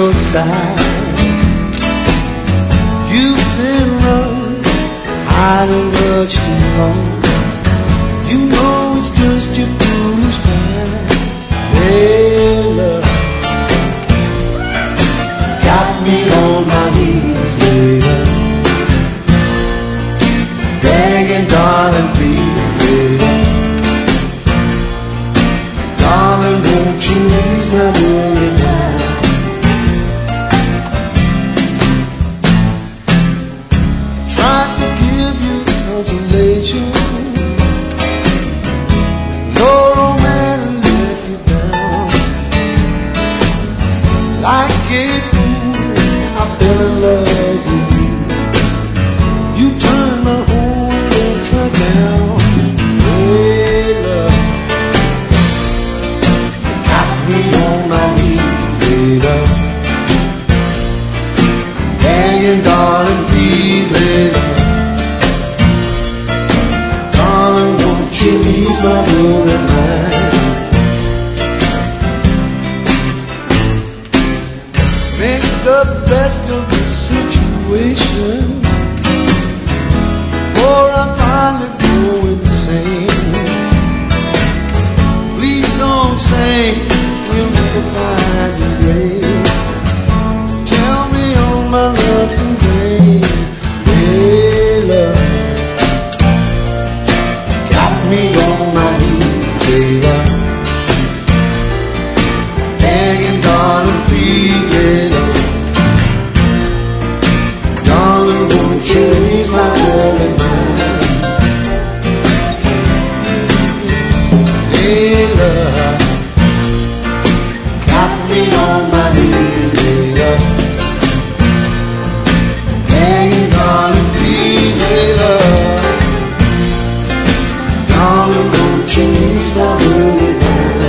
your side. You've been running, hiding much too long. You know it's just your foolish mind. Hey, love, got me on my knees, baby, begging, darling, please, baby. Darling, won't you ease my worry now? Tried to give you consolation. Your old man let you down. Like a fool, I fell in love with you. You turned my whole world upside down. Hey, love, got me on my knees, baby, begging, darling, please, baby. Darling, won't you ease my worry mind? Make the best of the situation, for I finally go insane. Please don't say we'll never find your grave. Tell me all my love's in vain. Hey, love, got me on my knees, baby, begging, darling, please, baby. Darling, won't you ease my worry mind? Hey, love, got me on my knees, baby, begging, darling, please, baby. Darling, won't you ease my worry mind?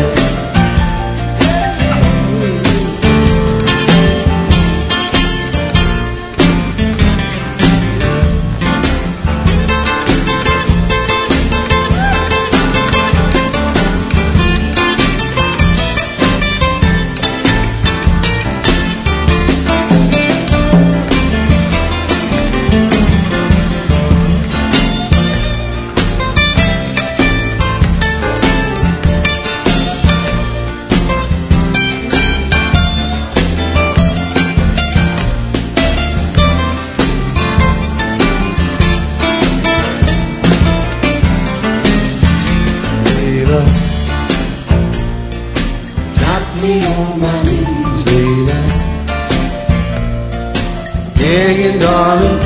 Got me on my knees, baby, begging, darling,